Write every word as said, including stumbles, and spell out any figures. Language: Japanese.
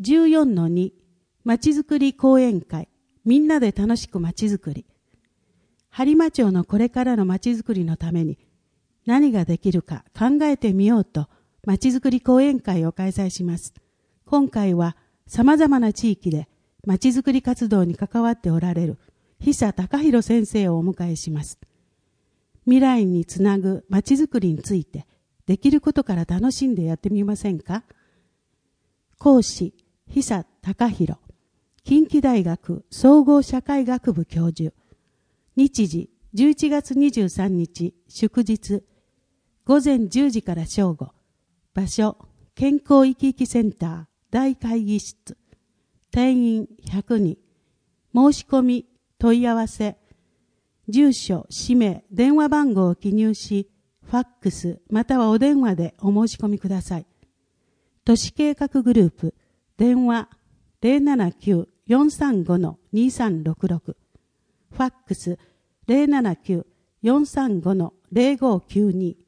じゅうよんのに まちづくり講演会、みんなで楽しくまちづくり。播磨町のこれからのまちづくりのために何ができるか考えてみようと、まちづくり講演会を開催します。今回は様々な地域でまちづくり活動に関わっておられる久隆弘先生をお迎えします。未来につなぐまちづくりについて、できることから楽しんでやってみませんか？講師、久隆弘、近畿大学総合社会学部教授。日時、じゅういちがつにじゅうさんにち、祝日、ごぜんじゅうじから正午。場所、健康生き生きセンター大会議室。定員ひゃくにん。申し込み、問い合わせ、住所、氏名、電話番号を記入し、ファックスまたはお電話でお申し込みください。都市計画グループ、電話 ゼロななきゅう よんさんご にさんろくろく、ファックス ゼロななきゅう よんさんご ゼロごきゅうに